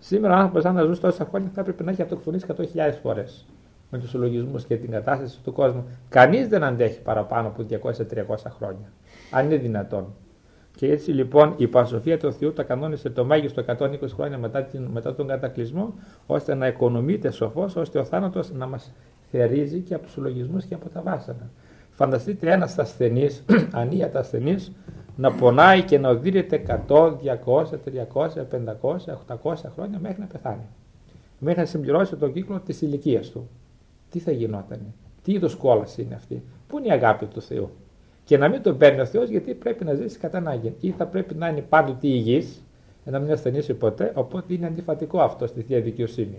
Σήμερα ο άνθρωπος, αν να ζούσε τόσα χρόνια, θα έπρεπε να έχει αυτοκτονήσει 100.000 φορές. Με τους συλλογισμούς και την κατάσταση του κόσμου. Κανείς δεν αντέχει παραπάνω από 200-300 χρόνια. Αν είναι δυνατόν. Και έτσι λοιπόν η Πανσοφία του Θεού τα κανόνισε το μέγιστο 120 χρόνια μετά τον κατακλυσμό, ώστε να οικονομείται σοφός, ώστε ο θάνατος να μας θερίζει και από τους συλλογισμούς και από τα βάσανα. Φανταστείτε ένας ασθενής, ανίατα ασθενής, να πονάει και να οδύρεται 100, 200, 300, 500, 800 χρόνια μέχρι να πεθάνει. Μέχρι να συμπληρώσει τον κύκλο της ηλικίας του. Τι θα γινότανε, τι είδους κόλαση είναι αυτή, πού είναι η αγάπη του Θεού? Και να μην τον παίρνει ο Θεός, γιατί πρέπει να ζήσει κατά ανάγκη. Ή θα πρέπει να είναι πάντοτε υγιής, να μην ασθενήσει ποτέ, οπότε είναι αντιφατικό αυτό στη Θεία Δικαιοσύνη.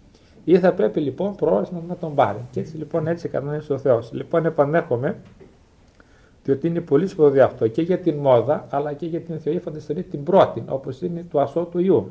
Ή θα πρέπει λοιπόν πρόωρως να τον πάρει. Και έτσι λοιπόν έτσι κανόνισε ο Θεός. Λοιπόν, επανέρχομαι, διότι είναι πολύ σπουδαίο αυτό και για την μόδα, αλλά και για την θεοήφαντη στολή την πρώτη, όπως είναι του ασώτου Ιού.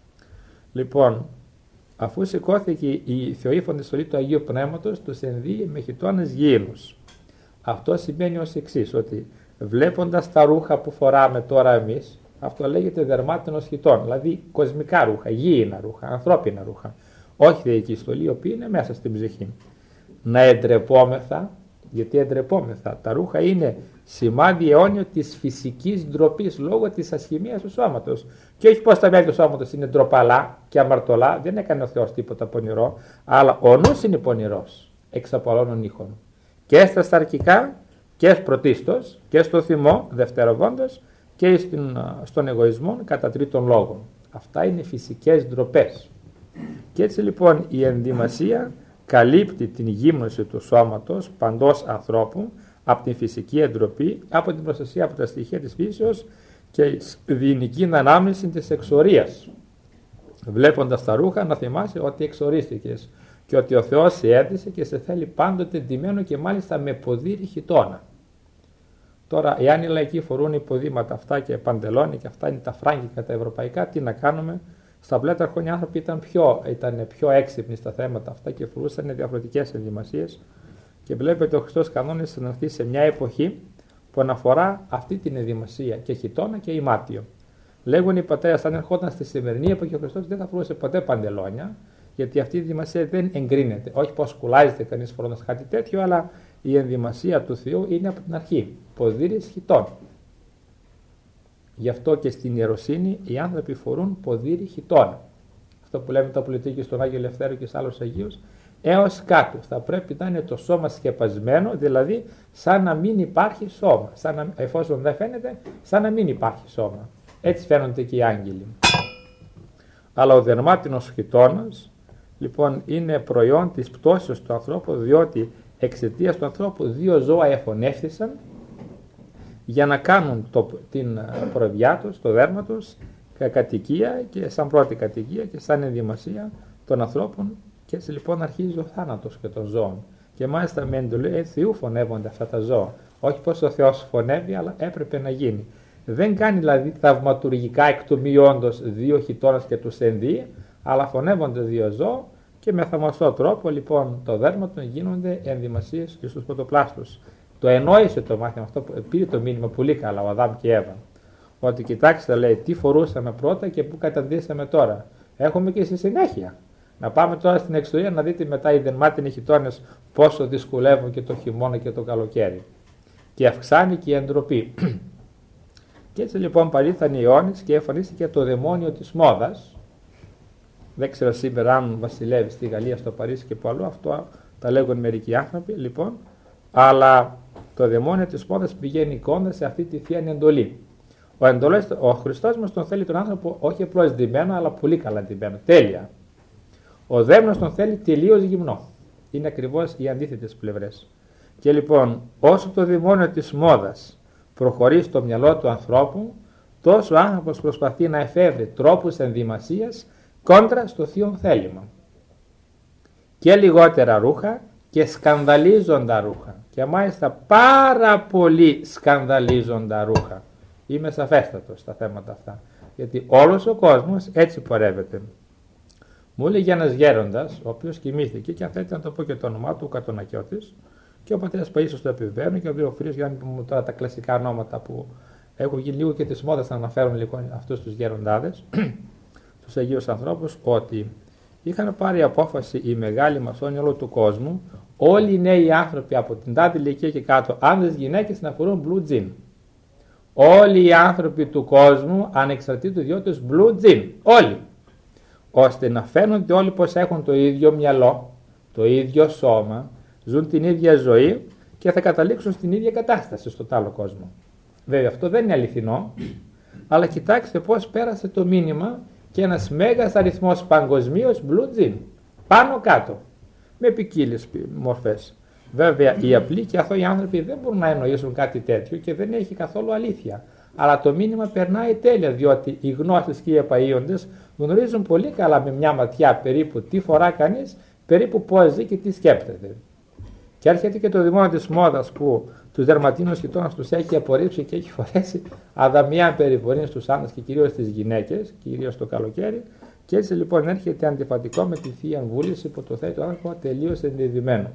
Λοιπόν, αφού σηκώθηκε η θεοήφαντη στολή του Αγίου Πνεύματος, τους ενδύει με χιτώνες γήινους. Αυτό σημαίνει ως εξής, ότι βλέποντας τα ρούχα που φοράμε τώρα εμείς, αυτό λέγεται δερμάτινος χιτών, δηλαδή κοσμικά ρούχα, γήινα ρούχα, ανθρώπινα ρούχα, όχι θεϊκή στολή, η οποία είναι μέσα στην ψυχή. Να εντρεπόμεθα, γιατί εντρεπόμεθα, τα ρούχα είναι σημάδι αιώνιο της φυσικής ντροπής λόγω της ασχημίας του σώματος. Και όχι πως τα μέλη του σώματος είναι ντροπαλά και αμαρτωλά, δεν έκανε ο Θεός τίποτα πονηρό, αλλά ο νους είναι πονηρός, εξ απολώνων ήχων. Και στα σταρκικά και πρωτίστως και στο θυμό δευτεροβόντως και στον εγωισμό κατά τρίτον λόγων. Αυτά είναι φυσικές ντροπές. Και έτσι λοιπόν η ενδυμασία καλύπτει την γύμνωση του σώματος παντός ανθρώπου από την φυσική εντροπή, από την προστασία από τα στοιχεία της φύσεως και διεινική ανάμνηση της εξορίας. Βλέποντας τα ρούχα να θυμάσαι ότι εξορίστηκες και ότι ο Θεός σε έδισε και σε θέλει πάντοτε ντυμένο και μάλιστα με ποδήρι χιτώνα. Τώρα, εάν οι λαϊκοί φορούν υποδήματα αυτά και παντελόνι και αυτά είναι τα φράγκικα τα ευρωπαϊκά, τι να κάνουμε? Στα πλέταρχων οι άνθρωποι ήταν πιο έξυπνοι στα θέματα αυτά και φορούσαν διαφορετικές ενδυμασίες. Και βλέπετε ο Χριστός κανόνισε να έρθει σε μια εποχή που αναφορά αυτή την ενδυμασία και χιτώνα και ημάτιο. Λέγουν οι πατέρες, αν ερχόταν στη σημερινή εποχή ο Χριστός δεν θα φορούσε ποτέ παντελόνια, γιατί αυτή η ενδυμασία δεν εγκρίνεται. Όχι πως κουλάζεται κανείς φορώντας κάτι τέτοιο, αλλά η ενδυμασία του Θεού είναι από την αρχή. Ποδήρις χιτών. Γι' αυτό και στην ιεροσύνη οι άνθρωποι φορούν ποδήρι χιτώνα. Αυτό που λέμε το πολιτική στον Άγιο Ελευθέριο και σε άλλους Αγίους, έως κάτω. Θα πρέπει να είναι το σώμα σκεπασμένο, δηλαδή σαν να μην υπάρχει σώμα. Εφόσον δεν φαίνεται, σαν να μην υπάρχει σώμα. Έτσι φαίνονται και οι άγγελοι. Αλλά ο δερμάτινος χιτώνας, λοιπόν, είναι προϊόν της πτώσεως του ανθρώπου, διότι εξαιτίας του ανθρώπου δύο ζώα εφωνεύθησαν για να κάνουν την προβιά τους, το δέρμα τους, κατοικία και σαν πρώτη κατοικία και σαν ενδυμασία των ανθρώπων. Και έτσι λοιπόν αρχίζει ο θάνατος και των ζώων. Και μάλιστα με εντολή Θεού φωνεύονται αυτά τα ζώα. Όχι πως ο Θεός φωνεύει, αλλά έπρεπε να γίνει. Δεν κάνει δηλαδή θαυματουργικά εκ του μη όντως δύο χιτώνας και τους ενδύει, αλλά φωνεύονται δύο ζώα και με θαυμαστό τρόπο λοιπόν το δέρμα των γίνονται ενδυμασίες και στους πρωτοπλάστους. Το ενόησε το μάθημα αυτό, πήρε το μήνυμα πολύ καλά ο Αδάμ και η Εύα. Ότι κοιτάξτε, λέει, τι φορούσαμε πρώτα και πού καταντήσαμε τώρα. Έχουμε και στη συνέχεια. Να πάμε τώρα στην εξωτερία να δείτε μετά οι δερμάτινοι χιτώνες πόσο δυσκολεύουν και το χειμώνα και το καλοκαίρι. Και αυξάνει και η εντροπή. Και έτσι λοιπόν παρήλθαν οι αιώνες και εμφανίστηκε το δαιμόνιο της μόδας. Δεν ξέρω σήμερα αν βασιλεύει στη Γαλλία, στο Παρίσι και που αλλού, αυτό τα λέγουν μερικοί άνθρωποι λοιπόν. Αλλά το δαιμόνιο της μόδας πηγαίνει εικόνα σε αυτή τη θεία εντολή. Ο Χριστός μας τον θέλει τον άνθρωπο όχι απλώς ντυμένο, αλλά πολύ καλά ντυμένο. Τέλεια. Ο δαίμονας τον θέλει τελείως γυμνό. Είναι ακριβώς οι αντίθετες πλευρές. Και λοιπόν, όσο το δαιμόνιο της μόδας προχωρεί στο μυαλό του ανθρώπου, τόσο ο άνθρωπος προσπαθεί να εφεύρει τρόπους ενδυμασίας κόντρα στο θείο θέλημα. Και λιγότερα ρούχα και σκανδαλίζοντα ρούχα. Και μάλιστα πάρα πολύ σκανδαλίζοντα ρούχα. Είμαι σαφέστατος στα θέματα αυτά. Γιατί όλος ο κόσμος έτσι πορεύεται. Μου έλεγε ένας γέροντας, ο οποίος κοιμήθηκε, και αν θέλετε να το πω και το όνομά του, ο Κατονακιώτης, και ο πατέρας Παΐσιος το επιβεβαίνουν, και ο πληροφορίες για να μην πούμε τώρα τα κλασικά ονόματα που έχουν γίνει λίγο και της μόδας να αναφέρουν λίγο αυτούς τους γέροντάδες. στους Αγίους ανθρώπους ότι είχαν πάρει απόφαση οι μεγάλοι μασόνοι όλου του κόσμου, όλοι οι νέοι άνθρωποι από την τάδε ηλικία και κάτω, άνδρες γυναίκες, να φορούν blue jean. Όλοι οι άνθρωποι του κόσμου, ανεξαρτήτως ιδιότητας, blue jean. Όλοι. Ώστε να φαίνονται όλοι πως έχουν το ίδιο μυαλό, το ίδιο σώμα, ζουν την ίδια ζωή και θα καταλήξουν στην ίδια κατάσταση στον άλλο κόσμο. Βέβαια αυτό δεν είναι αληθινό, αλλά κοιτάξτε πως πέρασε το μήνυμα και ένας μέγας αριθμός παγκοσμίως blue jean, πάνω κάτω, με ποικίλες μορφές. Βέβαια οι απλοί και αθώοι άνθρωποι δεν μπορούν να εννοήσουν κάτι τέτοιο και δεν έχει καθόλου αλήθεια. Αλλά το μήνυμα περνάει τέλεια, διότι οι γνώστες και οι επαΐοντες γνωρίζουν πολύ καλά με μια ματιά περίπου τι φορά κανείς, περίπου πώς ζει και τι σκέπτεται. Και έρχεται και το δημόνιο της μόδας που τους δερματίνους χιτώνας τους έχει απορρίψει και έχει φορέσει αδαμιά περιφορίες στους άντρες και κυρίως στις γυναίκες, κυρίως το καλοκαίρι. Και έτσι λοιπόν έρχεται αντιφατικό με τη Θεία Βούληση που το θέτει ο άνθρωπο τελείως ενδεδειμένο.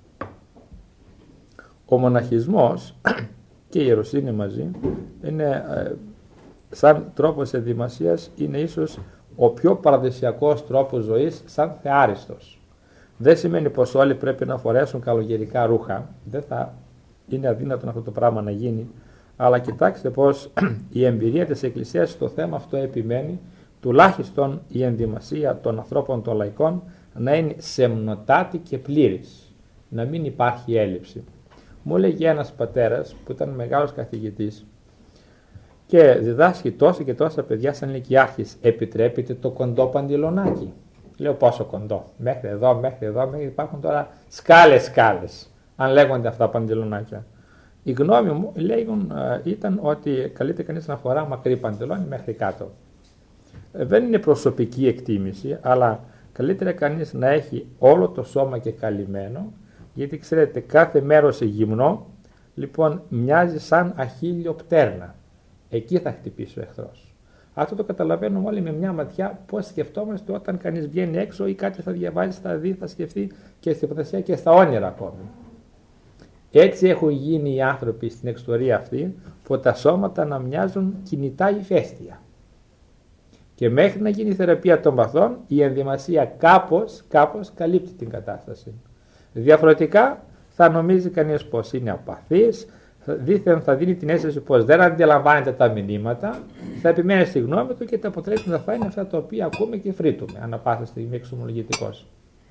Ο μοναχισμός και η ιεροσύνη μαζί είναι σαν τρόπος ενδυμασίας, είναι ίσως ο πιο παραδοσιακός τρόπος ζωής σαν θεάριστος. Δεν σημαίνει πως όλοι πρέπει να φορέσουν καλογερικά ρούχα, δεν θα είναι αδύνατον αυτό το πράγμα να γίνει, αλλά κοιτάξτε πως η εμπειρία της Εκκλησίας στο θέμα αυτό επιμένει, τουλάχιστον η ενδυμασία των ανθρώπων των λαϊκών να είναι σεμνοτάτη και πλήρης, να μην υπάρχει έλλειψη. Μου έλεγε ένας πατέρας που ήταν μεγάλος καθηγητής και διδάσκει τόσα και τόσα παιδιά σαν ηλικιάρχης, επιτρέπεται το κοντό παντιλονάκι? Λέω πόσο κοντό? Μέχρι εδώ, μέχρι υπάρχουν τώρα σκάλες, αν λέγονται αυτά παντιλονάκια. Η γνώμη μου ήταν ότι καλείται κανείς να φορά μακρύ παντελόνι μέχρι κάτω. Δεν είναι προσωπική εκτίμηση, αλλά καλύτερα κανείς να έχει όλο το σώμα και καλυμμένο, γιατί ξέρετε κάθε μέρος γυμνό λοιπόν μοιάζει σαν αχίλιο πτέρνα. Εκεί θα χτυπήσει ο εχθρός. Αυτό το καταλαβαίνουμε όλοι με μια ματιά πώς σκεφτόμαστε όταν κανείς βγαίνει έξω ή κάτι θα διαβάζει, θα δει, θα σκεφτεί και στη φαντασία και στα όνειρα ακόμη. Έτσι έχουν γίνει οι άνθρωποι στην εξωτερία αυτή που τα σώματα να μοιάζουν κινητά ηφαίστεια. Και μέχρι να γίνει η θεραπεία των παθών η ενδυμασία κάπως καλύπτει την κατάσταση. Διαφορετικά θα νομίζει κανείς πως είναι απαθής, δήθεν θα δίνει την αίσθηση πως δεν αντιλαμβάνεται τα μηνύματα, θα επιμένει στη γνώμη του και τα αποτελέσματα θα είναι αυτά τα οποία ακούμε και φρύτουμε, ανά πάσα στιγμή εξομολογητικός.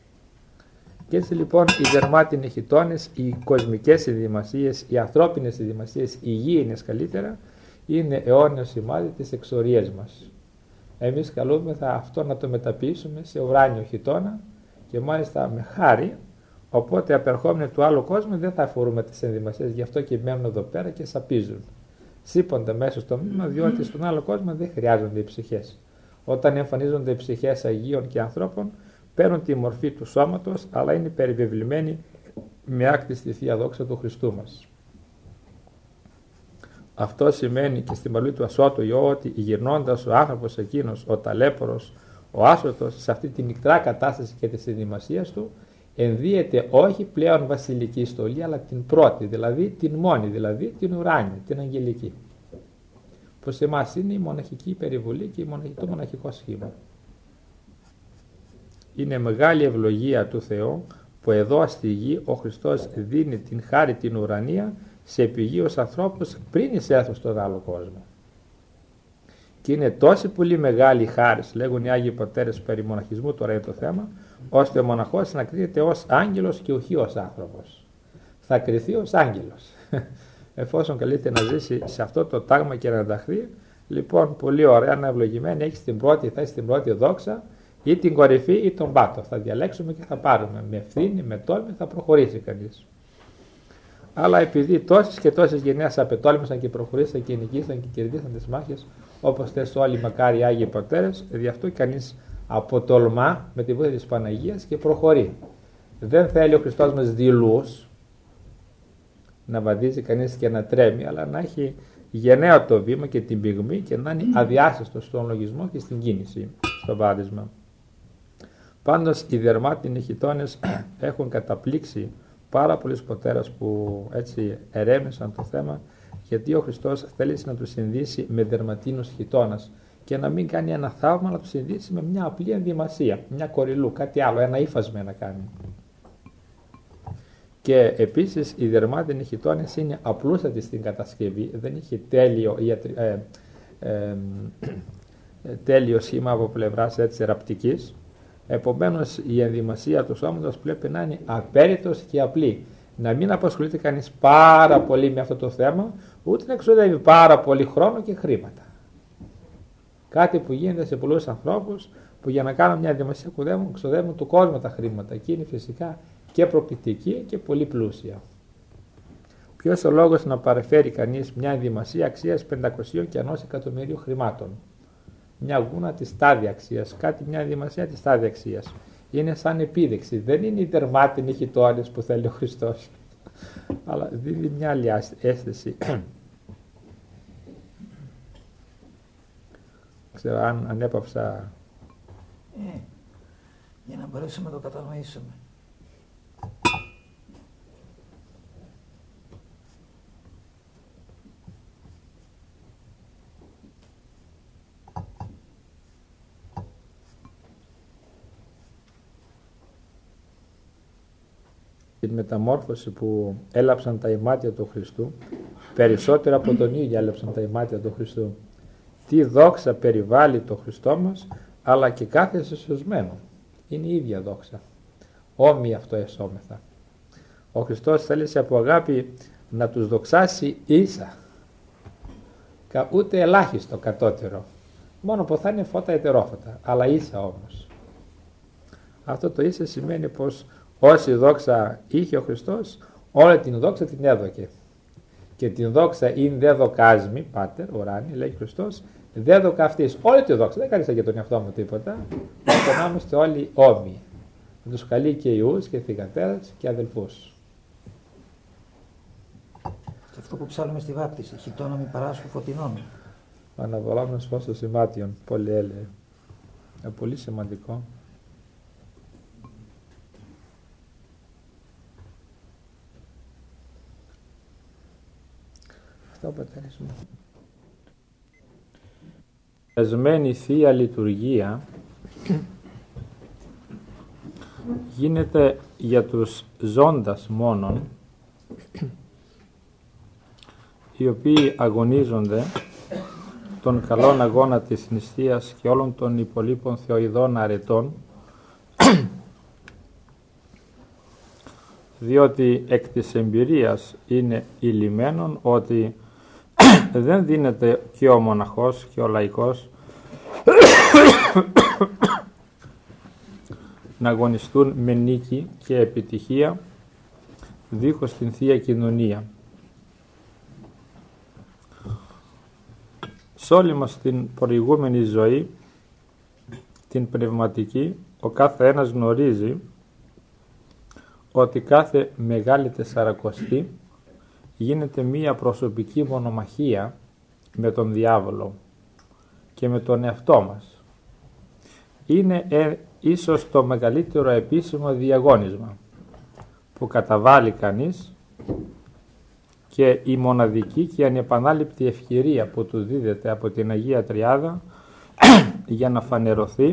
Και έτσι λοιπόν οι δερμάτινοι χιτώνες, οι κοσμικές ενδυμασίες, οι ανθρώπινες ενδυμασίες, οι υγιεινές καλύτερα, είναι αιώνιο σημάδι της εξορίας μας. Εμείς καλούμεθα αυτό να το μεταποιήσουμε σε ουράνιο χιτώνα και μάλιστα με χάρη. Οπότε απερχόμενοι του άλλου κόσμου δεν θα αφορούμε τις ενδυμασίες, γι' αυτό και μένουν εδώ πέρα και σαπίζουν. Σύπονται μέσα στο μήνυμα, διότι στον άλλο κόσμο δεν χρειάζονται οι ψυχές. Όταν εμφανίζονται οι ψυχές Αγίων και ανθρώπων, παίρνουν τη μορφή του σώματος, αλλά είναι περιβεβλημένοι με άκτη στη Θεία Δόξα του Χριστού μας. Αυτό σημαίνει και στην παλή του Ασώτου Υιό ότι γυρνώντας ο άνθρωπος εκείνος, ο ταλέπορος, ο άσωτος, σε αυτή την νικτρά κατάσταση και της ενδυμασίας του, ενδύεται όχι πλέον βασιλική στολή, αλλά την πρώτη, δηλαδή την μόνη, δηλαδή την ουράνια, την αγγελική. Που σε εμάς είναι η μοναχική περιβολή και το μοναχικό σχήμα. Είναι μεγάλη ευλογία του Θεού που εδώ στη γη ο Χριστός δίνει την χάρη την ουρανία σε επιγείους ανθρώπους πριν εισέλθουν στον άλλο κόσμο. Και είναι τόση πολύ μεγάλη χάρη, λέγουν οι Άγιοι Πατέρες περί μοναχισμού, τώρα είναι το θέμα, ώστε ο μοναχός να κρίθεται ως άγγελος και όχι ως άνθρωπος. Θα κριθεί ως άγγελος. Εφόσον καλείται να ζήσει σε αυτό το τάγμα και να ενταχθεί, λοιπόν πολύ ωραία, να ευλογημένη, έχει την πρώτη θέση, την πρώτη δόξα, ή την κορυφή ή τον πάτο. Θα διαλέξουμε και θα πάρουμε. Με ευθύνη, με τόλμη θα προχωρήσει κανείς. Αλλά επειδή τόσες και τόσες γενιές απετόλμησαν και προχωρήσαν και νικήσαν και κερδίσαν τις μάχες, όπως θες όλοι μακάρι οι Άγιοι Πατέρες, γι' αυτό κανείς αποτολμά με τη βοήθεια της Παναγίας και προχωρεί. Δεν θέλει ο Χριστός μας δειλούς, να βαδίζει κανείς και να τρέμει, αλλά να έχει γενναίο το βήμα και την πυγμή και να είναι αδιάσυστο στον λογισμό και στην κίνηση, στο βάδισμα. Πάντως οι δερμάτινοι χιτώνες έχουν καταπλήξει πάρα πολλούς πατέρες που έτσι ερέμησαν το θέμα, γιατί ο Χριστός θέλησε να τους συνδύσει με δερματίνους χιτώνας και να μην κάνει ένα θαύμα, να το συνδύσει με μια απλή ενδυμασία, μια κοριλού, κάτι άλλο, ένα ύφασμα να κάνει. Και επίσης η δερμάτινη χιτώνης είναι απλούστατη στην κατασκευή, δεν έχει τέλειο σχήμα από πλευράς έτσι ραπτικής. Επομένως η ενδυμασία του σώματος πρέπει να είναι απέριτος και απλή. Να μην ασχολείται κανείς πάρα πολύ με αυτό το θέμα, ούτε να εξοδεύει πάρα πολύ χρόνο και χρήματα. Κάτι που γίνεται σε πολλούς ανθρώπους που για να κάνουν μια ενδυμασία ξοδεύουν του κόσμου τα χρήματα και είναι φυσικά και προπητική και πολύ πλούσια. Ποιος ο λόγος να παρεφέρει κανείς μια ενδυμασία αξίας 500 και 1 εκατομμυρίου χρημάτων? Μια γούνα της τάδια αξίας, μια ενδυμασία της τάδια αξίας. Είναι σαν επίδειξη, δεν είναι η δερμάτινη χιτώνης που θέλει ο Χριστός, αλλά δίνει μια άλλη αίσθηση. Ξέρω αν ανέπαυσα. Για να μπορέσουμε να το κατανοήσουμε. Την μεταμόρφωση που έλαψαν τα ημάτια του Χριστού, περισσότερο από τον ίδιο έλαψαν τα ημάτια του Χριστού. Τι δόξα περιβάλλει το Χριστό μας, αλλά και κάθε σωσμένο. Είναι η ίδια δόξα. Όμοι αυτό εσώμεθα. Ο Χριστός θέλησε από αγάπη να τους δοξάσει ίσα. Ούτε ελάχιστο κατώτερο. Μόνο που θα είναι φώτα ετερόφωτα, αλλά ίσα όμως. Αυτό το ίσα σημαίνει πως όση δόξα είχε ο Χριστός, όλη την δόξα την έδωκε. Και την δόξα είναι δε δοκάσμη, πάτερ, ουράνι, λέει ο Χριστός, δε δοκα αυτής. Όλη τη δόξα, δεν κάλεσα για τον εαυτό μου τίποτα. Να είμαστε όλοι όμοιοι. Να τους καλεί και ιούς και θυγατέρες και αδελφούς. Και αυτό που ψάλουμε στη βάπτιση, χιτώνα μη παράσχου φωτεινών. Αναβολάμενος φως των σημάτιων, πολύ έλεγε. Πολύ σημαντικό. Αυτό πατέρες μου. Εσμένη Θεία Λειτουργία γίνεται για τους ζώντας μόνον, οι οποίοι αγωνίζονται τον καλόν αγώνα της νηστείας και όλων των υπολείπων θεοειδών αρετών, διότι εκ της εμπειρίας είναι ηλυμένον ότι δεν δίνεται και ο μοναχός και ο λαϊκός να αγωνιστούν με νίκη και επιτυχία δίχως την Θεία Κοινωνία. Σ' όλη μας την προηγούμενη ζωή, την πνευματική, ο κάθε ένας γνωρίζει ότι κάθε μεγάλη τεσσαρακοστή γίνεται μία προσωπική μονομαχία με τον διάβολο και με τον εαυτό μας. Είναι ίσως το μεγαλύτερο επίσημο διαγώνισμα που καταβάλει κανείς και η μοναδική και ανεπανάληπτη ευκαιρία που του δίδεται από την Αγία Τριάδα για να φανερωθεί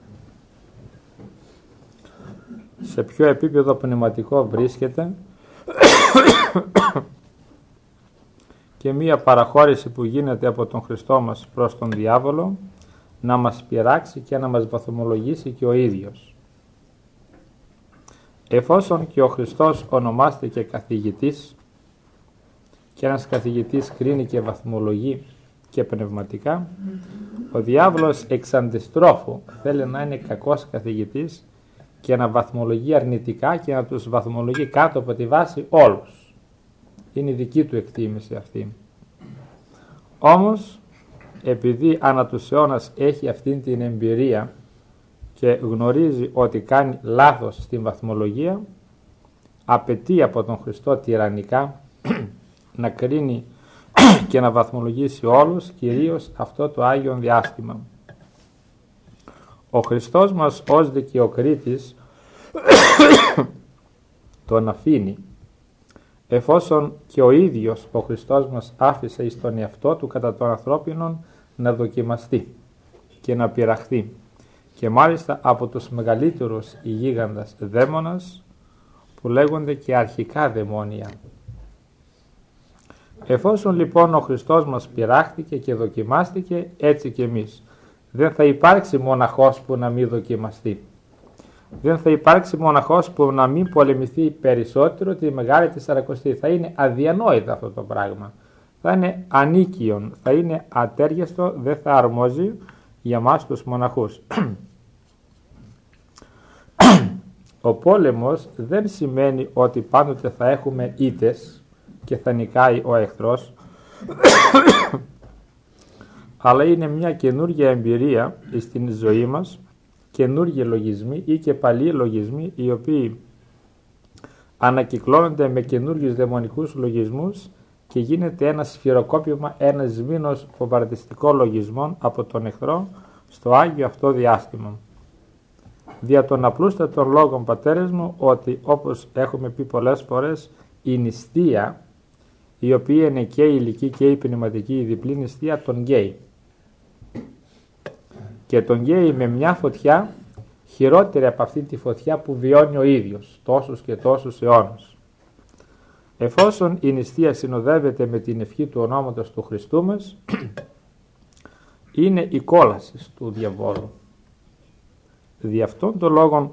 σε ποιο επίπεδο πνευματικό βρίσκεται και μία παραχώρηση που γίνεται από τον Χριστό μας προς τον διάβολο να μας πειράξει και να μας βαθμολογήσει και ο ίδιος. Εφόσον και ο Χριστός ονομάστηκε καθηγητής και ένας καθηγητής κρίνει και βαθμολογεί και πνευματικά, ο διάβολος εξ αντιστρόφου θέλει να είναι κακός καθηγητής και να βαθμολογεί αρνητικά και να τους βαθμολογεί κάτω από τη βάση όλους. Είναι η δική του εκτίμηση αυτή. Όμως, επειδή ανά τους αιώνας έχει αυτήν την εμπειρία και γνωρίζει ότι κάνει λάθος στην βαθμολογία, απαιτεί από τον Χριστό τυραννικά να κρίνει και να βαθμολογήσει όλους, κυρίως αυτό το Άγιον Διάστημα. Ο Χριστός μας ως δικαιοκρίτης τον αφήνει, εφόσον και ο ίδιος ο Χριστός μας άφησε εις τον εαυτό του κατά των ανθρώπινων να δοκιμαστεί. και να πειραχθεί, και μάλιστα από τους μεγαλύτερους γίγαντας δαίμονας, που λέγονται και αρχικά δαιμόνια. Εφόσον λοιπόν ο Χριστός μας πειράχτηκε και δοκιμάστηκε, έτσι και εμείς. Δεν θα υπάρξει μοναχός που να μην δοκιμαστεί. Δεν θα υπάρξει μοναχός που να μην πολεμηθεί περισσότερο τη Μεγάλη Τεσσαρακοστή. Θα είναι αδιανόητο αυτό το πράγμα. Θα είναι ανίκιον, θα είναι ατέριαστο, δεν θα αρμόζει για μας τους μοναχούς. Ο πόλεμος δεν σημαίνει ότι πάντοτε θα έχουμε ήττες και θα νικάει ο εχθρός, αλλά είναι μια καινούργια εμπειρία στην ζωή μας, καινούργιοι λογισμοί ή και παλιοί λογισμοί, οι οποίοι ανακυκλώνονται με καινούργιους δαιμονικούς λογισμούς και γίνεται ένα σφυροκόπημα, ένα σμήνος βομβαρδιστικό λογισμών από τον εχθρό στο Άγιο αυτό διάστημα. Δια των απλούστατων λόγων, πατέρες μου, ότι όπως έχουμε πει πολλές φορές, η νηστεία, η οποία είναι και η ηλική και η πνευματική, η διπλή νηστεία, τον γκέι. Και τον γκέι με μια φωτιά χειρότερη από αυτή τη φωτιά που βιώνει ο ίδιος τόσους και τόσους αιώνες. Εφόσον η νηστεία συνοδεύεται με την ευχή του ονόματος του Χριστού μας, είναι η κόλαση του διαβόλου. Δι' αυτόν τον λόγο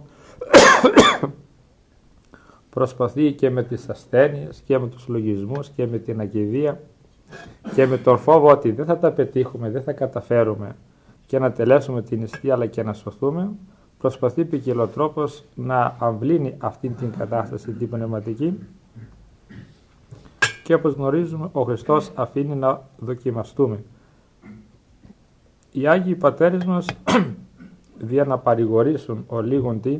προσπαθεί και με τις ασθένειες και με τους λογισμούς και με την ακηδία και με τον φόβο ότι δεν θα τα πετύχουμε, δεν θα καταφέρουμε και να τελέσουμε την νηστεία αλλά και να σωθούμε, προσπαθεί ποικιλοτρόπως να αμβλύνει αυτή την κατάσταση την πνευματική, και όπως γνωρίζουμε ο Χριστός αφήνει να δοκιμαστούμε. Οι Άγιοι Πατέρες μας δια να παρηγορήσουν ο λίγον τι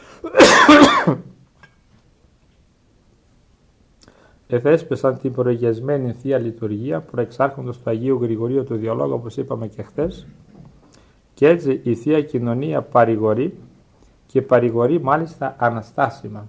εθέσπεσαν την προηγιασμένη Θεία Λειτουργία προεξάρχοντος του Αγίου Γρηγορίου του Διολόγου, όπως είπαμε και χθες, και έτσι η Θεία Κοινωνία παρηγορεί και παρηγορεί μάλιστα αναστάσιμα.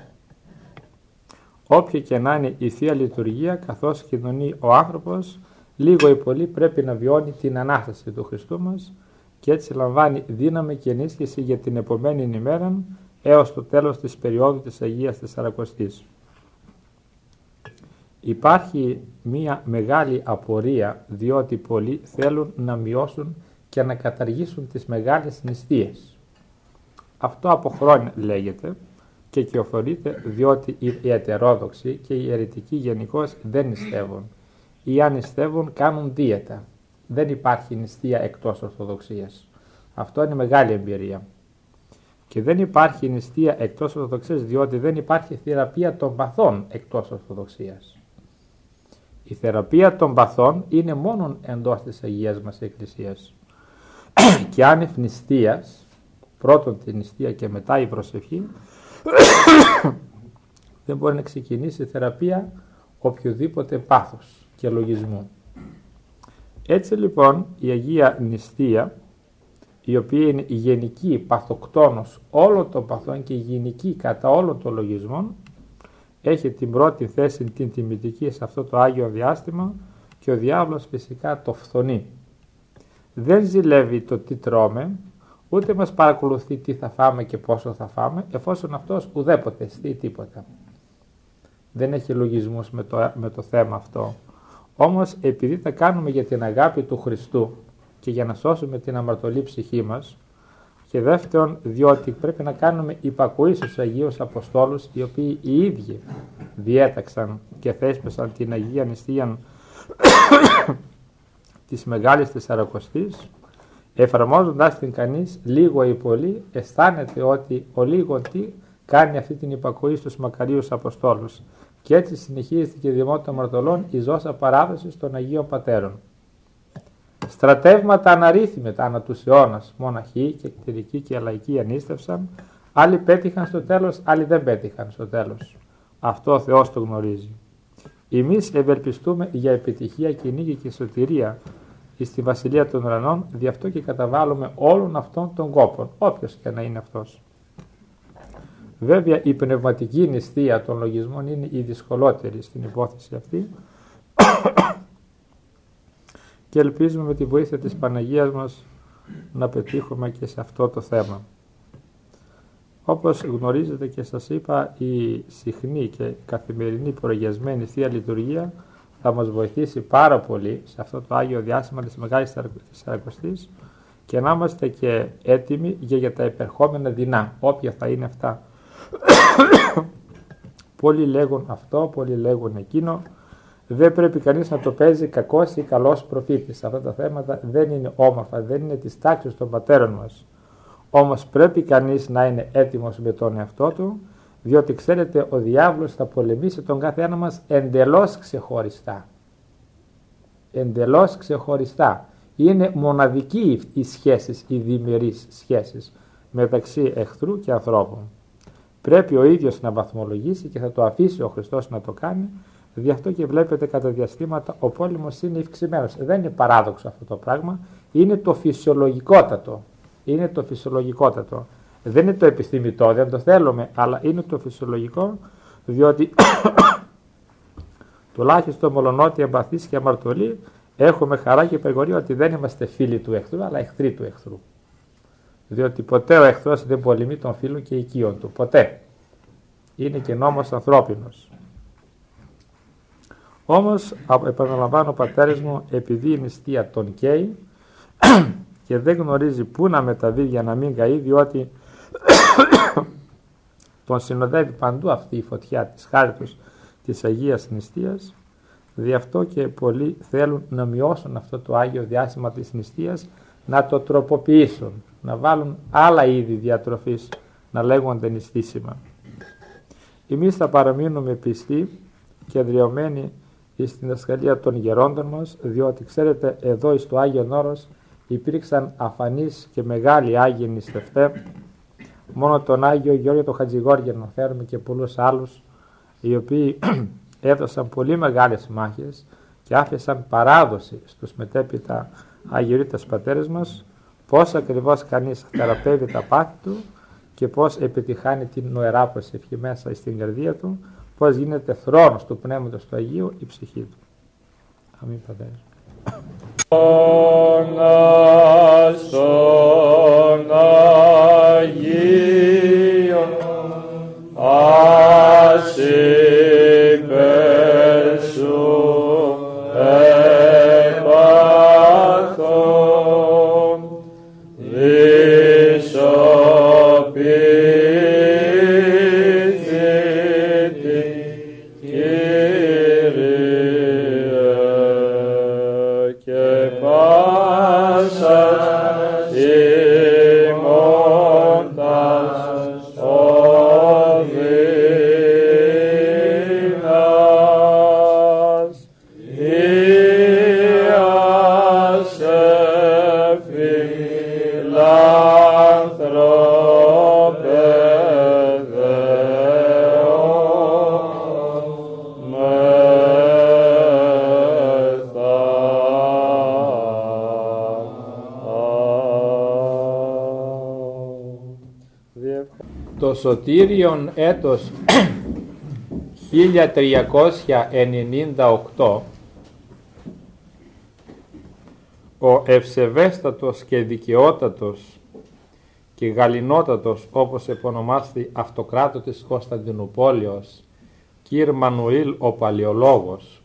Όποια και να είναι η Θεία Λειτουργία, καθώς κοινωνεί ο άνθρωπος, λίγο ή πολύ πρέπει να βιώνει την Ανάσταση του Χριστού μας και έτσι λαμβάνει δύναμη και ενίσχυση για την επομένη ημέρα έως το τέλος της περίοδου της Αγίας Τεσσαρακοστής. Υπάρχει μία μεγάλη απορία, διότι πολλοί θέλουν να μειώσουν και να καταργήσουν τις μεγάλες νηστείες. Αυτό από χρόνια λέγεται και κυοφορείται, διότι οι ετερόδοξοι και οι αιρετικοί γενικώς δεν νηστεύουν. Ή αν νηστεύουν κάνουν δίαιτα. Δεν υπάρχει νηστεία εκτός Ορθοδοξίας. Αυτό είναι μεγάλη εμπειρία. Και δεν υπάρχει νηστεία εκτός Ορθοδοξίας, διότι δεν υπάρχει θεραπεία των παθών εκτός Ορθοδοξίας. Η θεραπεία των παθών είναι μόνο εντός της Αγίας μας Εκκλησίας. Και άνευ νηστείας, πρώτον τη νηστεία και μετά η προσευχή, δεν μπορεί να ξεκινήσει η θεραπεία οποιοδήποτε πάθος και λογισμού. Έτσι λοιπόν η Αγία Νηστεία, η οποία είναι η γενική παθοκτόνος όλων των παθών και η γενική κατά όλων των λογισμών, έχει την πρώτη θέση την τιμητική σε αυτό το Άγιο διάστημα και ο διάβολος φυσικά το φθονεί. Δεν ζηλεύει το τι τρώμε, ούτε μας παρακολουθεί τι θα φάμε και πόσο θα φάμε, εφόσον αυτός ουδέποτε στεί τίποτα. Δεν έχει λογισμούς με το θέμα αυτό. Όμως επειδή τα κάνουμε για την αγάπη του Χριστού και για να σώσουμε την αμαρτωλή ψυχή μας, και δεύτερον διότι πρέπει να κάνουμε υπακοή στους Αγίους Αποστόλους, οι οποίοι οι ίδιοι διέταξαν και θέσπισαν την Αγία Νηστεία της Μεγάλης Τεσσαρακοστής, εφαρμόζοντας την κανείς λίγο ή πολύ, αισθάνεται ότι ο λίγο τι κάνει αυτή την υπακοή στους μακαρίους Αποστόλους, και έτσι συνεχίζεται και δημό των αμαρτωλών η ζώσα παράδοση των Αγίων Πατέρων. Στρατεύματα αναρρύθμιτα ανά τους αιώνας, μοναχοί και κτηρικοί και λαϊκοί ανίστευσαν, άλλοι πέτυχαν στο τέλος, άλλοι δεν πέτυχαν στο τέλος. Αυτό ο Θεός το γνωρίζει. Εμείς ευελπιστούμε για επιτυχία και νίκη και σωτηρία στη Βασιλεία των Ουρανών, δι' αυτό και καταβάλουμε όλων αυτών των κόπων, όποιος και να είναι αυτός. Βέβαια η πνευματική νηστεία των λογισμών είναι η δυσκολότερη στην υπόθεση αυτή και ελπίζουμε με τη βοήθεια της Παναγίας μας να πετύχουμε και σε αυτό το θέμα. Όπως γνωρίζετε και σας είπα, η συχνή και καθημερινή προγιασμένη Θεία Λειτουργία θα μας βοηθήσει πάρα πολύ σε αυτό το Άγιο Διάστημα της Μεγάλης Τεσσαρακοστής και να είμαστε και έτοιμοι για τα επερχόμενα δεινά, όποια θα είναι αυτά. Πολλοί λέγουν αυτό, πολλοί λέγουν εκείνο. Δεν πρέπει κανείς να το παίζει κακός ή καλός προφήτης. Αυτά τα θέματα δεν είναι όμορφα, δεν είναι της τάξης των πατέρων μας. Όμως πρέπει κανείς να είναι έτοιμος με τον εαυτό του, διότι ξέρετε ο διάβολος θα πολεμήσει τον κάθε ένα μας εντελώς ξεχωριστά. Εντελώς ξεχωριστά. Είναι μοναδική οι σχέσεις, οι διμερείς σχέσεις μεταξύ εχθρού και ανθρώπου. Πρέπει ο ίδιος να βαθμολογήσει και θα το αφήσει ο Χριστός να το κάνει. Γι' αυτό και βλέπετε κατά διαστήματα ο πόλεμος είναι ευξημένος. Δεν είναι παράδοξο αυτό το πράγμα, είναι το φυσιολογικότατο. Είναι το φυσιολογικότατο. Δεν είναι το επιθυμητό, δεν το θέλουμε, αλλά είναι το φυσιολογικό, διότι τουλάχιστον μολονότι εμπαθείς και αμαρτωλοί έχουμε χαρά και υπερηγορία ότι δεν είμαστε φίλοι του εχθρού, αλλά εχθροί του εχθρού. Διότι ποτέ ο εχθρός δεν πολεμεί τον φίλο και οικείον του. Ποτέ. Είναι και νόμος ανθρώπινος. Όμως, επαναλαμβάνω, ο πατέρας μου, επειδή η νηστεία τον καίει και δεν γνωρίζει πού να μεταβεί για να μην καεί, διότι τον συνοδεύει παντού αυτή η φωτιά της χάριτος της Αγίας Νηστείας. Δι' αυτό και πολλοί θέλουν να μειώσουν αυτό το Άγιο Διάστημα της νηστείας, να το τροποποιήσουν, να βάλουν άλλα είδη διατροφής, να λέγονται νηστήσιμα. Εμείς θα παραμείνουμε πιστοί και εδραιωμένοι στην δασκαλία των γερόντων μας, διότι ξέρετε εδώ στο Άγιον Όρος υπήρξαν αφανείς και μεγάλοι Άγιοι νηστευτές. Μόνο τον Άγιο Γεώργιο τον Χατζηγόργιο να φέρουμε και πολλούς άλλους, οι οποίοι έδωσαν πολύ μεγάλες μάχες και άφησαν παράδοση στους μετέπειτα Αγιορείτες πατέρες μας, πώς ακριβώς κανείς θεραπεύει τα πάθη του και πώς επιτυχάνει την νοερά προσευχή μέσα στην καρδία του, πώς γίνεται θρόνος του Πνεύματος του Αγίου η ψυχή του. Αμήν πατέρες. Στον Αγίον ας υπέρ σου επαθών δυσοπίθητη Κύριε και πάσας ημώντας οδύνας Ιασε φιλάνθρωπε Το σωτήριον έτος 1398 ο ευσεβέστατος και δικαιότατος και γαληνότατος, όπως επωνομάστη αυτοκράτο της Κωνσταντινούπολεως, Κυρ Μανουήλ ο Παλαιολόγος,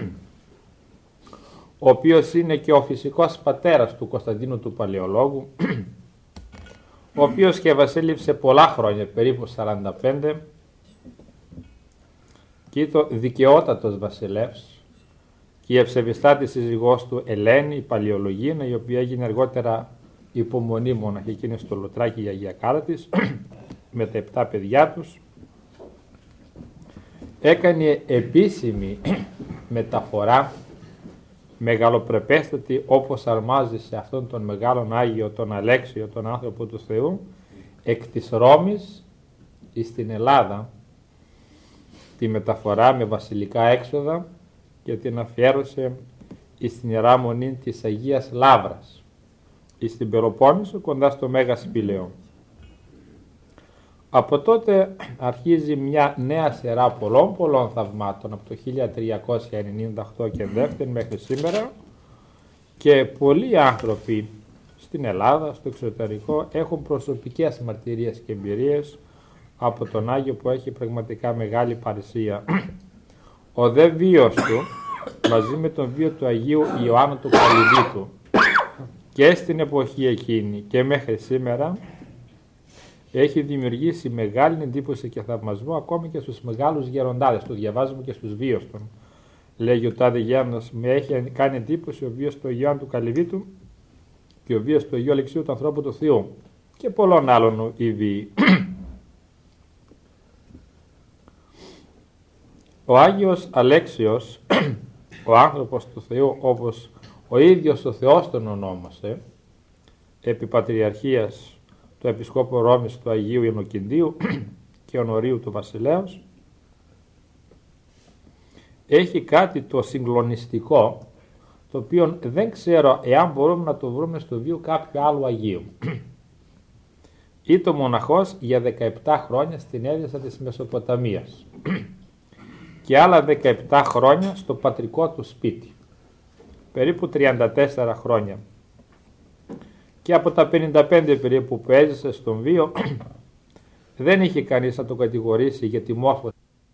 ο οποίος είναι και ο φυσικός πατέρας του Κωνσταντίνου του Παλαιολόγου, ο οποίος και βασίλειψε πολλά χρόνια, περίπου 45, και ήταν δικαιότατος βασιλεύς, και η ευσεβιστάτη σύζυγός του Ελένη, η Παλαιολογίνα, η οποία έγινε αργότερα υπομονή μοναχή, εκείνη στο Λουτράκι η Αγία Κάρα της, με τα 7 παιδιά τους, έκανε επίσημη μεταφορά μεγαλοπρεπέστατη, όπως αρμάζει σε αυτόν τον μεγάλον Άγιο, τον Αλέξιο, τον άνθρωπο του Θεού, εκ της Ρώμης στην Ελλάδα, τη μεταφορά με βασιλικά έξοδα, και την αφιέρωσε στην Ιερά Μονή της Αγίας Λαύρας, στην Πελοπόννησο, κοντά στο Μέγα Σπήλαιο. Από τότε αρχίζει μια νέα σειρά πολλών θαυμάτων, από το 1398 και δεύτερη μέχρι σήμερα, και πολλοί άνθρωποι στην Ελλάδα, στο εξωτερικό, έχουν προσωπικές μαρτυρίες και εμπειρίες από τον Άγιο που έχει πραγματικά μεγάλη παρησία. Ο δε βίος του, μαζί με τον βίο του Αγίου Ιωάννου του Καλυβίτου, και στην εποχή εκείνη και μέχρι σήμερα, έχει δημιουργήσει μεγάλη εντύπωση και θαυμασμό ακόμη και στους μεγάλους γεροντάδες. Το διαβάζουμε και στους βίους των. Λέγει ο τάδε γέροντας, με έχει κάνει εντύπωση ο βίος του Ιωάννου του Καλυβίτου και ο βίος του Αγίου Αλεξίου του ανθρώπου του Θεού και πολλών άλλων οι βίοι. Ο Άγιος Αλέξιος, ο άνθρωπος του Θεού, όπως ο ίδιος ο Θεός τον ονόμασε, επί Πατριαρχίας του Επισκόπου Ρώμης του Αγίου Ινοκυντίου και Ονορίου του Βασιλέως, έχει κάτι το συγκλονιστικό, το οποίο δεν ξέρω εάν μπορούμε να το βρούμε στο βίο κάποιου άλλου Αγίου. Ήταν μοναχός για 17 χρόνια στην Έδεσσα της Μεσοποταμίας και άλλα 17 χρόνια στο πατρικό του σπίτι, περίπου 34 χρόνια. Και από τα 55 περίπου που έζησε στον βίο, δεν είχε κανείς να το κατηγορήσει για τη μόρφωση,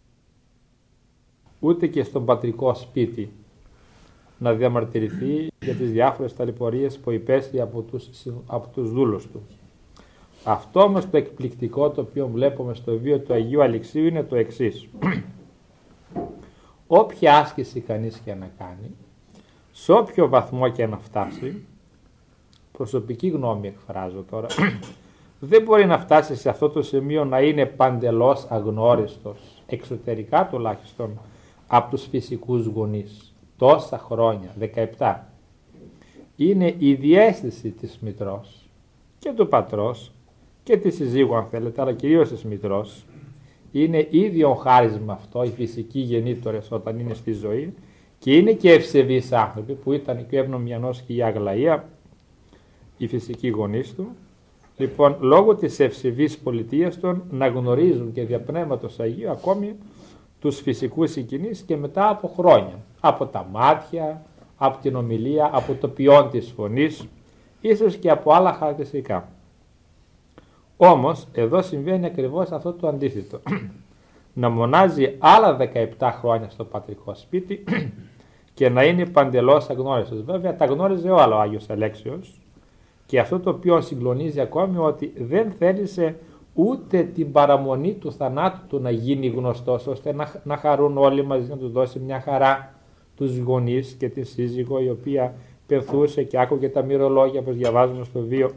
ούτε και στον πατρικό σπίτι να διαμαρτυρηθεί για τις διάφορες ταλαιπωρίες που υπέστη από τους δούλους του. Αυτό όμως το εκπληκτικό το οποίο βλέπουμε στο βίο του Αγίου Αλεξίου είναι το εξής. Όποια άσκηση κανείς και να κάνει, σε όποιο βαθμό και να φτάσει, προσωπική γνώμη εκφράζω τώρα, δεν μπορεί να φτάσει σε αυτό το σημείο να είναι παντελώς αγνώριστος, εξωτερικά τουλάχιστον, από τους φυσικούς γονείς. Τόσα χρόνια, 17. Είναι η διαίσθηση της μητρός και του πατρός και της συζύγου αν θέλετε, αλλά κυρίως της μητρός. Είναι ίδιο χάρισμα αυτό, οι φυσικοί γεννήτωρες όταν είναι στη ζωή, και είναι και ευσεβείς άνθρωποι που ήταν και ο Ευνομιανός και η Αγλαία, οι φυσικοί γονείς του. Λοιπόν, λόγω της ευσεβείς πολιτείας των να γνωρίζουν και δια Πνεύματος Αγίου ακόμη τους φυσικούς συγκινείς και μετά από χρόνια, από τα μάτια, από την ομιλία, από το ποιόν της φωνής, ίσως και από άλλα χαρακτηριστικά. Όμως εδώ συμβαίνει ακριβώς αυτό το αντίθετο. Να μονάζει άλλα 17 χρόνια στο πατρικό σπίτι και να είναι παντελώς αγνώριστος. Βέβαια τα γνώριζε ο Άγιος Αλέξιος, και αυτό το οποίο συγκλονίζει ακόμη ότι δεν θέλησε ούτε την παραμονή του θανάτου του να γίνει γνωστός, ώστε να χαρούν όλοι μαζί, να του δώσει μια χαρά τους γονείς και τη σύζυγο, η οποία πενθούσε και άκουγε τα μυρολόγια, όπως διαβάζουμε στο βίο,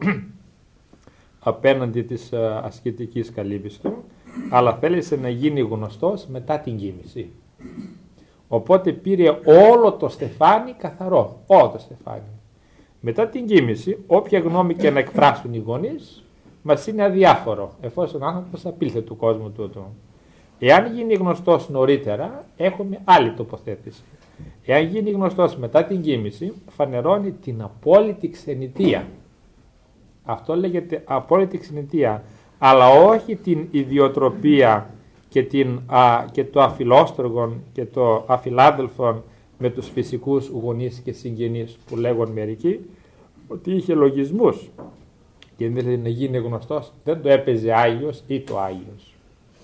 απέναντι της ασκητικής καλύβης του, αλλά θέλησε να γίνει γνωστός μετά την κοίμηση. Οπότε πήρε όλο το στεφάνι καθαρό, όλο το στεφάνι. Μετά την κοίμηση, όποια γνώμη και να εκφράσουν οι γονείς, μας είναι αδιάφορο, εφόσον ο άνθρωπος απήλθε του κόσμου τούτου. Εάν γίνει γνωστός νωρίτερα, έχουμε άλλη τοποθέτηση. Εάν γίνει γνωστός μετά την κοίμηση, φανερώνει την απόλυτη ξενιτεία. Αυτό λέγεται απόλυτη ξενιτεία, αλλά όχι την ιδιοτροπία και το αφιλόστρογον και το αφιλάδελφον με τους φυσικούς γονείς και συγγενείς που λέγουν μερικοί, ότι είχε λογισμούς και δεν ήθελε να γίνει γνωστός, δεν το έπαιζε Άγιος ή το Άγιος.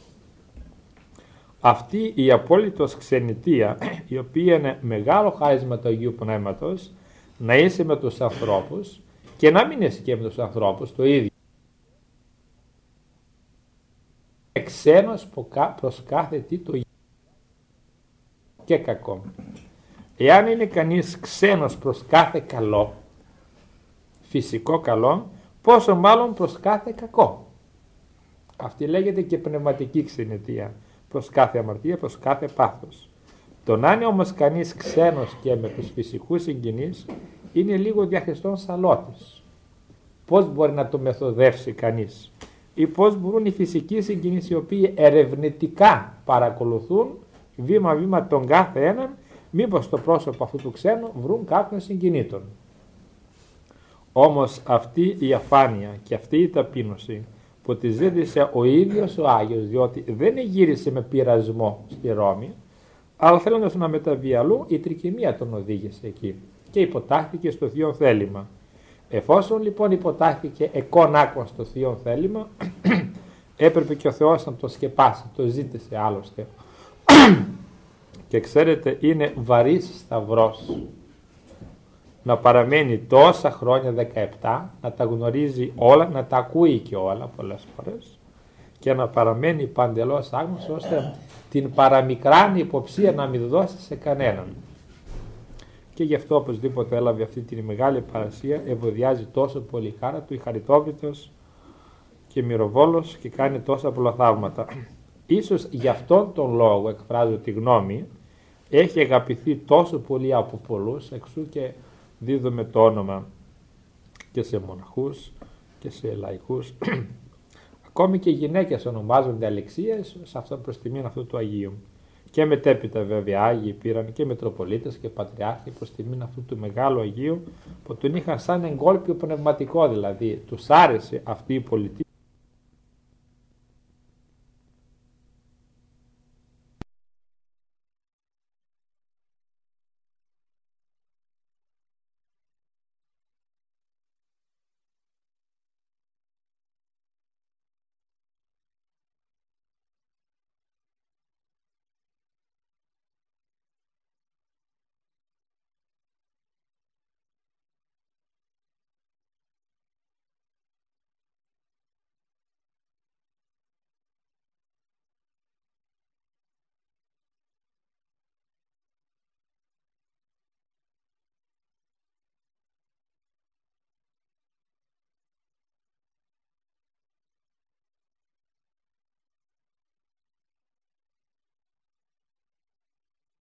Αυτή η απόλυτος ξενιτεία, η οποία είναι μεγάλο χάρισμα του Αγίου Πνεύματος, να είσαι με τους ανθρώπους και να μην είσαι και με τους ανθρώπους το ίδιο. Ξένος προς κάθε τι το και κακό. Εάν είναι κανείς ξένος προς κάθε καλό, φυσικό καλό, πόσο μάλλον προς κάθε κακό. Αυτή λέγεται και πνευματική ξενιτεία, προς κάθε αμαρτία, προς κάθε πάθος. Το να είναι όμως κανείς ξένος και με τους φυσικούς συγγενείς είναι λίγο διαχριστόν σαλώτης. Πώς μπορεί να το μεθοδεύσει κανείς, ή πώς μπορούν οι φυσικοί συγγενείς οι οποίοι ερευνητικά παρακολουθούν βήμα-βήμα τον κάθε έναν, μήπως στο πρόσωπο αυτού του ξένου βρουν κάποιον συγγενήτων. Όμως αυτή η αφάνεια και αυτή η ταπείνωση που τη ζήτησε ο ίδιος ο Άγιος, διότι δεν γύρισε με πειρασμό στη Ρώμη, αλλά θέλοντας να μεταβεί αλλού, η τρικυμία τον οδήγησε εκεί και υποτάχθηκε στο θείο θέλημα. Εφόσον λοιπόν υποτάχθηκε εκόνάκον στο θείο θέλημα, έπρεπε και ο Θεός να το σκεπάσει, το ζήτησε άλλωστε. Και ξέρετε, είναι βαρύς σταυρός να παραμένει τόσα χρόνια, 17, να τα γνωρίζει όλα, να τα ακούει και όλα πολλές φορές και να παραμένει παντελώς άγνωστος, ώστε την παραμικράνη υποψία να μην δώσει σε κανέναν. Και γι' αυτό οπωσδήποτε έλαβε αυτή τη μεγάλη παρασία, ευωδιάζει τόσο πολύ η χάρα του, η Χαριτόβητος και Μυροβόλος, και κάνει τόσα πολλά θαύματα. Ίσως γι' αυτόν τον λόγο, εκφράζω τη γνώμη, έχει αγαπηθεί τόσο πολύ από πολλούς, εξού και δίδουμε το όνομα και σε μοναχούς και σε λαϊκούς. Ακόμη και γυναίκες ονομάζονται Αλεξίες σε αυτό προς τιμήν αυτού του Αγίου. Και μετέπειτα βέβαια Άγιοι πήραν και Μητροπολίτες και Πατριάρχοι προς τιμήν αυτού του μεγάλου Αγίου, που τον είχαν σαν εγκόλπιο πνευματικό, δηλαδή τους άρεσε αυτή η πολιτική.